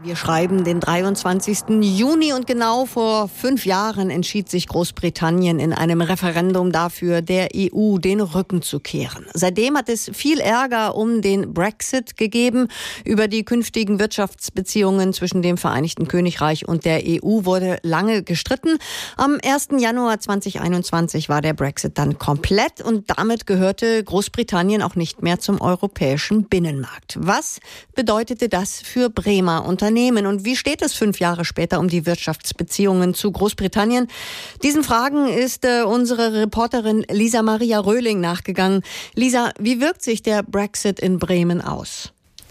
Wir schreiben den 23. Juni und genau vor 5 Jahren entschied sich Großbritannien in einem Referendum dafür, der EU den Rücken zu kehren. Seitdem hat es viel Ärger um den Brexit gegeben. Über die künftigen Wirtschaftsbeziehungen zwischen dem Vereinigten Königreich und der EU wurde lange gestritten. Am 1. Januar 2021 war der Brexit dann komplett und damit gehörte Großbritannien auch nicht mehr zum europäischen Binnenmarkt. Was bedeutete das für Bremer Unternehmen? Und wie steht es 5 Jahre später um die Wirtschaftsbeziehungen zu Großbritannien? Diesen Fragen ist unsere Reporterin Lisa Maria Röhling nachgegangen. Lisa, wie wirkt sich der Brexit in Bremen aus?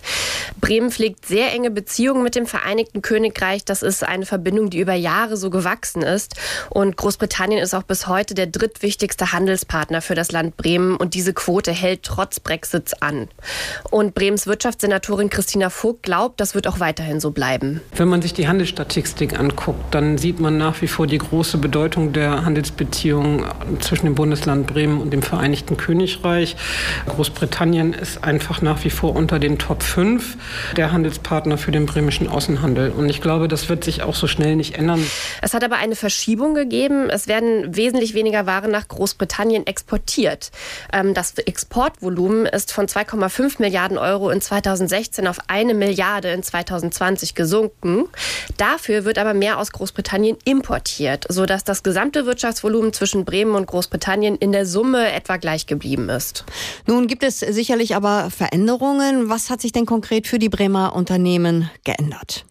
Bremen pflegt sehr enge Beziehungen mit dem Vereinigten Königreich. Das ist eine Verbindung, die über Jahre so gewachsen ist. Und Großbritannien ist auch bis heute der drittwichtigste Handelspartner für das Land Bremen. Und diese Quote hält trotz Brexits an. Und Bremens Wirtschaftssenatorin Christina Vogt glaubt, das wird auch weiterhin so bleiben. Wenn man sich die Handelsstatistik anguckt, dann sieht man nach wie vor die große Bedeutung der Handelsbeziehungen zwischen dem Bundesland Bremen und dem Vereinigten Königreich. Großbritannien ist einfach nach wie vor unter den Top 5 der Handelspartner für den bremischen Außenhandel. Und ich glaube, das wird sich auch so schnell nicht ändern. Es hat aber eine Verschiebung gegeben. Es werden wesentlich weniger Waren nach Großbritannien exportiert. Das Exportvolumen ist von 2,5 Milliarden Euro in 2016 auf 1 Milliarde in 2020 gesunken. Dafür wird aber mehr aus Großbritannien importiert, sodass das gesamte Wirtschaftsvolumen zwischen Bremen und Großbritannien in der Summe etwa gleich geblieben ist. Nun gibt es sicherlich aber Veränderungen. Was hat sich denn konkret für die Bremer Unternehmen geändert?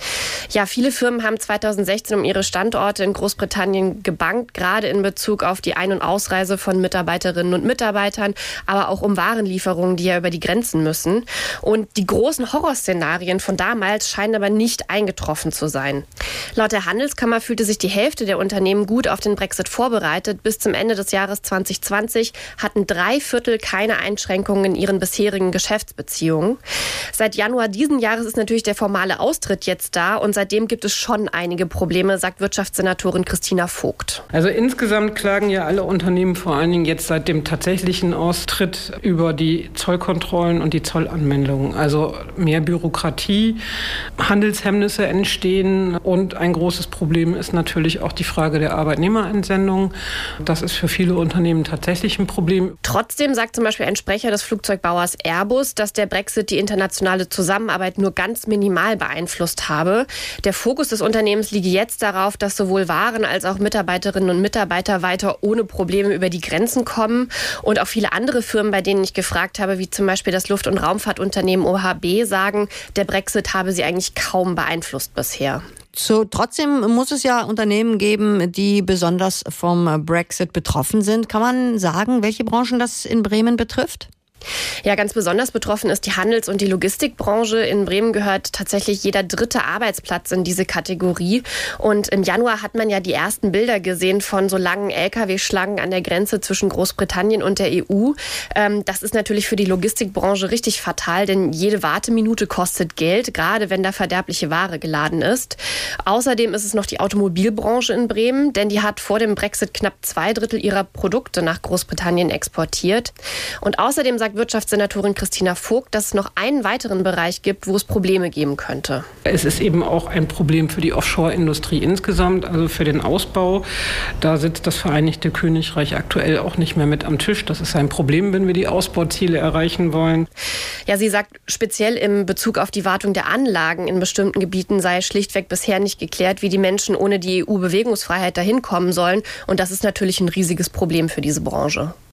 Ja, viele Firmen haben 2016 um ihre Standorte in Großbritannien gebankt, gerade in Bezug auf die Ein- und Ausreise von Mitarbeiterinnen und Mitarbeitern, aber auch um Warenlieferungen, die ja über die Grenzen müssen. Und die großen Horrorszenarien von damals scheinen aber nicht eingetroffen zu sein. Laut der Handelskammer fühlte sich die Hälfte der Unternehmen gut auf den Brexit vorbereitet. Bis zum Ende des Jahres 2020 hatten 3/4 keine Einschränkungen in ihren bisherigen Geschäftsbeziehungen. Seit Januar diesen Jahres ist natürlich der formale Austritt jetzt da und seitdem gibt es schon einige Probleme, sagt Wirtschaftssenatorin Christina Vogt. Also insgesamt klagen ja alle Unternehmen vor allen Dingen jetzt seit dem tatsächlichen Austritt über die Zollkontrollen und die Zollanmeldungen. Also mehr Bürokratie, Handelshemmnisse entstehen und ein großes Problem ist natürlich auch die Frage der Arbeitnehmerentsendung. Das ist für viele Unternehmen tatsächlich ein Problem. Trotzdem sagt zum Beispiel ein Sprecher des Flugzeugbauers Airbus, dass der Brexit die internationale Zusammenarbeit nur ganz minimal beeinflusst habe. Der Fokus des Unternehmens liege jetzt darauf, dass sowohl Waren als auch Mitarbeiterinnen und Mitarbeiter weiter ohne Probleme über die Grenzen kommen. Und auch viele andere Firmen, bei denen ich gefragt habe, wie zum Beispiel das Luft- und Raumfahrtunternehmen OHB, sagen, der Brexit habe sie eigentlich kaum beeinflusst bisher. Trotzdem muss es ja Unternehmen geben, die besonders vom Brexit betroffen sind. Kann man sagen, welche Branchen das in Bremen betrifft? Ja, ganz besonders betroffen ist die Handels- und die Logistikbranche. In Bremen gehört tatsächlich jeder 3. Arbeitsplatz in diese Kategorie. Und im Januar hat man ja die ersten Bilder gesehen von so langen Lkw-Schlangen an der Grenze zwischen Großbritannien und der EU. Das ist natürlich für die Logistikbranche richtig fatal, denn jede Warteminute kostet Geld, gerade wenn da verderbliche Ware geladen ist. Außerdem ist es noch die Automobilbranche in Bremen, denn die hat vor dem Brexit knapp 2/3 ihrer Produkte nach Großbritannien exportiert. Und außerdem sagt Wirtschaftssenatorin Christina Vogt, dass es noch einen weiteren Bereich gibt, wo es Probleme geben könnte. Es ist eben auch ein Problem für die Offshore-Industrie insgesamt, also für den Ausbau. Da sitzt das Vereinigte Königreich aktuell auch nicht mehr mit am Tisch. Das ist ein Problem, wenn wir die Ausbauziele erreichen wollen. Ja, sie sagt, speziell im Bezug auf die Wartung der Anlagen in bestimmten Gebieten sei schlichtweg bisher nicht geklärt, wie die Menschen ohne die EU-Bewegungsfreiheit dahin kommen sollen. Und das ist natürlich ein riesiges Problem für diese Branche.